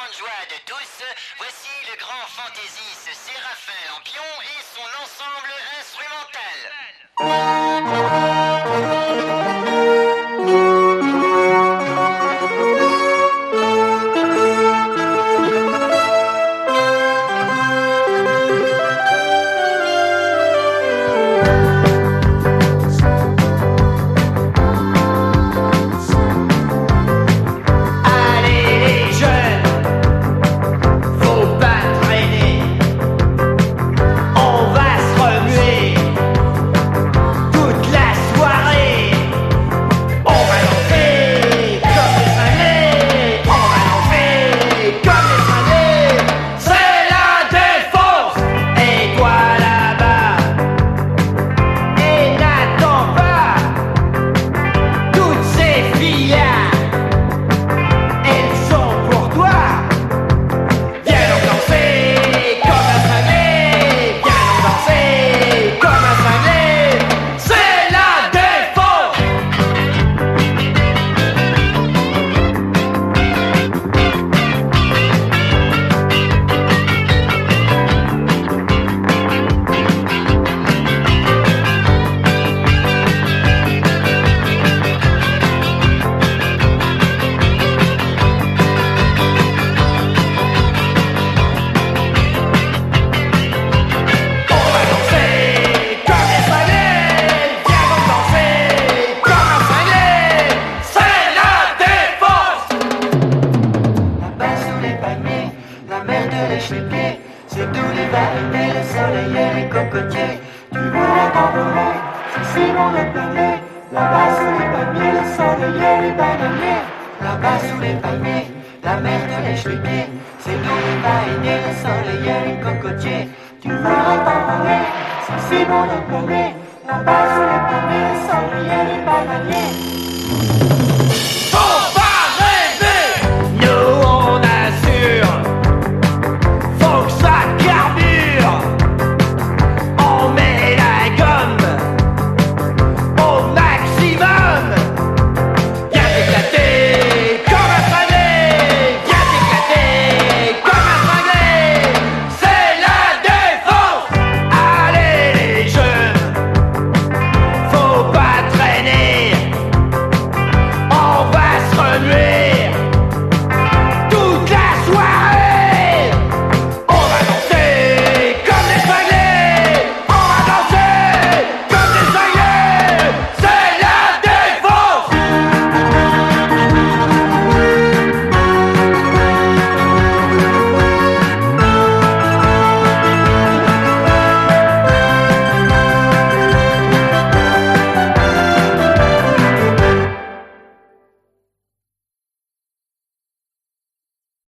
grande joie de tous, voici le grand fantaisiste Séraphin Lampion et son ensemble C'est tous les vagues, le soleil et les cocotiers. Tu voudrais t'envoler, c'est bon de planer. Là-bas sous les palmiers, le soleil et les bananiers. Là-bas sous les palmiers, la mer te lèche les pieds. C'est tous les vagues, le soleil et les cocotiers. Tu voudrais t'envoler, c'est bon de planer. Là-bas sous les palmiers, le soleil et les bananiers.